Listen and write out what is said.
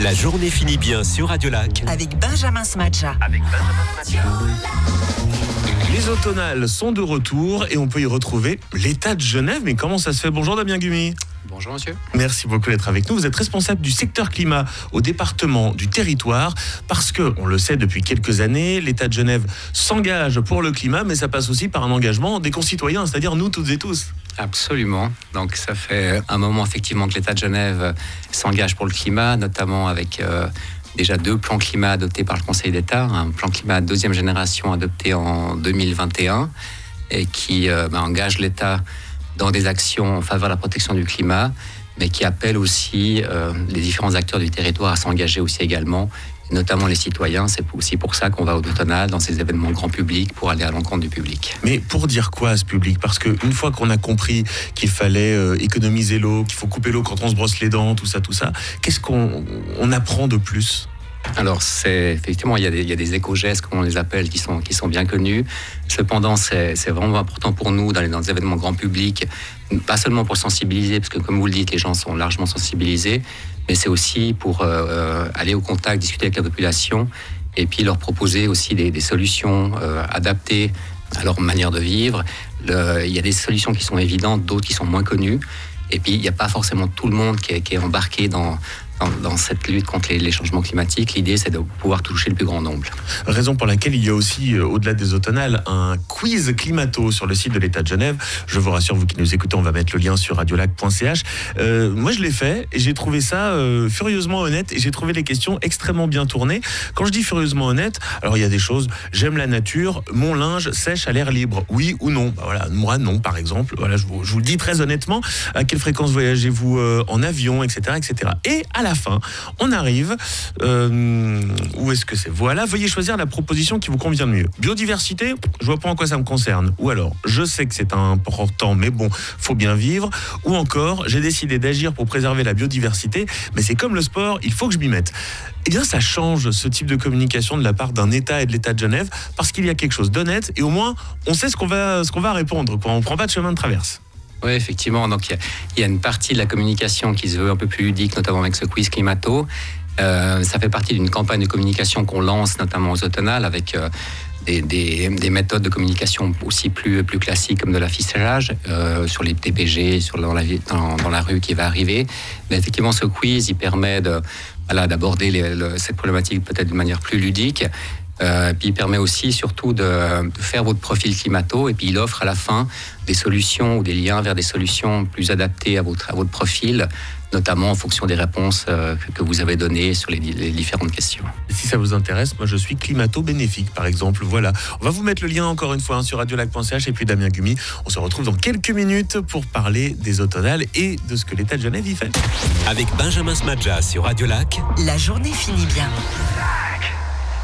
La journée finit bien sur Radio Lac. Avec Benjamin Smadja. Les automnales sont de retour et on peut y retrouver l'État de Genève. Mais comment ça se fait? Bonjour Damien Gumi. Bonjour monsieur. Merci beaucoup d'être avec nous. Vous êtes responsable du secteur climat au département du territoire parce que, on le sait depuis quelques années, l'État de Genève s'engage pour le climat, mais ça passe aussi par un engagement des concitoyens, c'est-à-dire nous toutes et tous. Absolument. Donc ça fait un moment effectivement que l'État de Genève s'engage pour le climat, notamment avec déjà 2 plans climat adoptés par le Conseil d'État. Un plan climat deuxième génération adopté en 2021 et qui engage l'État dans des actions en faveur de la protection du climat, mais qui appelle aussi les différents acteurs du territoire à s'engager aussi également, notamment les citoyens. C'est aussi pour ça qu'on va au automnal dans ces événements grand public, pour aller à l'encontre du public. Mais pour dire quoi à ce public? Parce qu'une fois qu'on a compris qu'il fallait économiser l'eau, qu'il faut couper l'eau quand on se brosse les dents, tout ça, qu'est-ce qu'on apprend de plus? Alors, effectivement, il y a des éco-gestes, comme on les appelle, qui sont bien connus. Cependant, c'est vraiment important pour nous, dans les événements grand public, pas seulement pour sensibiliser, parce que comme vous le dites, les gens sont largement sensibilisés, mais c'est aussi pour aller au contact, discuter avec la population, et puis leur proposer aussi des solutions adaptées à leur manière de vivre. Il y a des solutions qui sont évidentes, d'autres qui sont moins connues. Et puis, il n'y a pas forcément tout le monde qui est embarqué dans cette lutte contre les changements climatiques. L'idée, c'est de pouvoir toucher le plus grand nombre. Raison pour laquelle il y a aussi, au-delà des automnales, un quiz climato sur le site de l'État de Genève. Je vous rassure, vous qui nous écoutez, on va mettre le lien sur radiolac.ch. Moi, je l'ai fait et j'ai trouvé ça furieusement honnête et j'ai trouvé les questions extrêmement bien tournées. Quand je dis furieusement honnête, alors il y a des choses, j'aime la nature, mon linge sèche à l'air libre, oui ou non? Voilà, moi non, par exemple. Voilà, je vous le dis très honnêtement. À quelle fréquence voyagez-vous en avion, etc., etc. Et à la fin, on arrive. Où est-ce que c'est? Voilà, veuillez choisir la proposition qui vous convient le mieux. Biodiversité, je vois pas en quoi ça me concerne. Ou alors, je sais que c'est important, mais bon, faut bien vivre. Ou encore, j'ai décidé d'agir pour préserver la biodiversité, mais c'est comme le sport, il faut que je m'y mette. Eh bien, ça change ce type de communication de la part d'un État et de l'État de Genève, parce qu'il y a quelque chose d'honnête et au moins, on sait ce qu'on va répondre. On ne prend pas de chemin de traverse. Oui, effectivement. Donc, il y a une partie de la communication qui se veut un peu plus ludique, notamment avec ce quiz climato. Ça fait partie d'une campagne de communication qu'on lance, notamment aux automnales, avec des méthodes de communication aussi plus classiques, comme de l'affichage sur les TPG, dans la rue qui va arriver. Mais effectivement, ce quiz, il permet d'aborder cette problématique peut-être de manière plus ludique. Puis il permet aussi surtout de faire votre profil climato, et puis il offre à la fin des solutions ou des liens vers des solutions plus adaptées à votre profil, notamment en fonction des réponses que vous avez données sur les différentes questions. Et si ça vous intéresse, moi je suis climato-bénéfique par exemple, voilà. On va vous mettre le lien encore une fois sur radiolac.ch et puis Damien Gumi. On se retrouve dans quelques minutes pour parler des automnales et de ce que l'État de Genève y fait. Avec Benjamin Smadja sur Radio Lac. La journée finit bien.